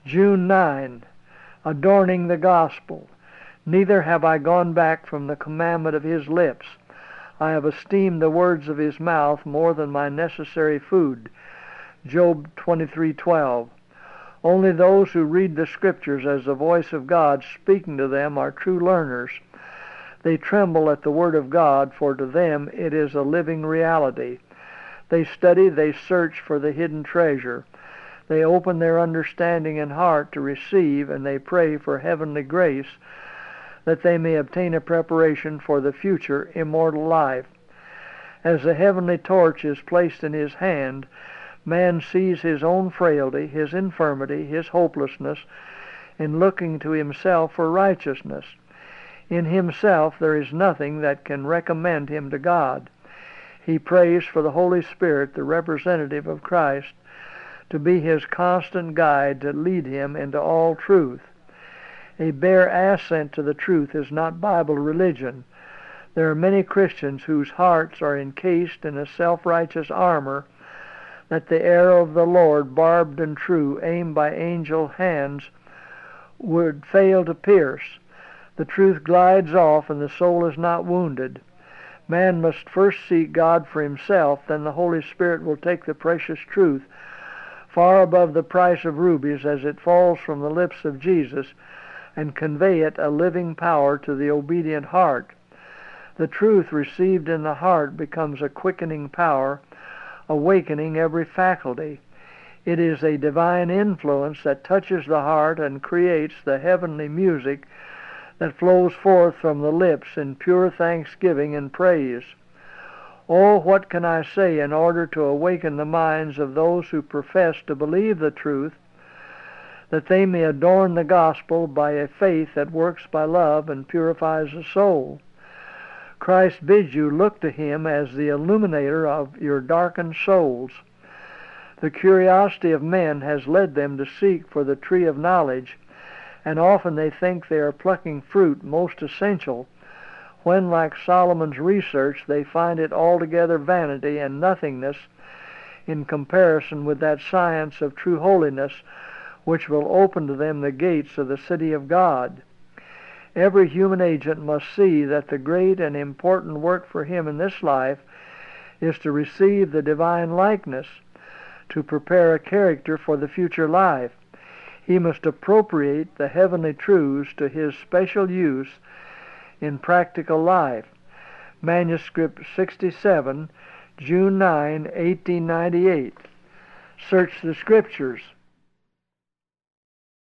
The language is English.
June 9, adorning the gospel. Neither have I gone back from the commandment of his lips. I have esteemed the words of his mouth more than my necessary food. Job 23:12. Only those who read the Scriptures as the voice of God speaking to them are true learners. They tremble at the Word of God, for to them it is a living reality. They study, they search for the hidden treasure. They open their understanding and heart to receive, and they pray for heavenly grace, that they may obtain a preparation for the future immortal life. As the heavenly torch is placed in his hand, man sees his own frailty, his infirmity, his hopelessness, in looking to himself for righteousness. In himself there is nothing that can recommend him to God. He prays for the Holy Spirit, the representative of Christ, to be his constant guide, to lead him into all truth. A bare assent to the truth is not Bible religion. There are many Christians whose hearts are encased in a self-righteous armor that the arrow of the Lord, barbed and true, aimed by angel hands, would fail to pierce. The truth glides off and the soul is not wounded. Man must first seek God for himself, then the Holy Spirit will take the precious truth, far above the price of rubies, as it falls from the lips of Jesus, and convey it a living power to the obedient heart. The truth received in the heart becomes a quickening power, awakening every faculty. It is a divine influence that touches the heart and creates the heavenly music that flows forth from the lips in pure thanksgiving and praise. Oh, what can I say in order to awaken the minds of those who profess to believe the truth, that they may adorn the gospel by a faith that works by love and purifies the soul? Christ bids you look to him as the illuminator of your darkened souls. The curiosity of men has led them to seek for the tree of knowledge, and often they think they are plucking fruit most essential, when, like Solomon's research, they find it altogether vanity and nothingness in comparison with that science of true holiness which will open to them the gates of the city of God. Every human agent must see that the great and important work for him in this life is to receive the divine likeness, to prepare a character for the future life. He must appropriate the heavenly truths to his special use in practical life. Manuscript 67, June 9, 1898. Search the Scriptures.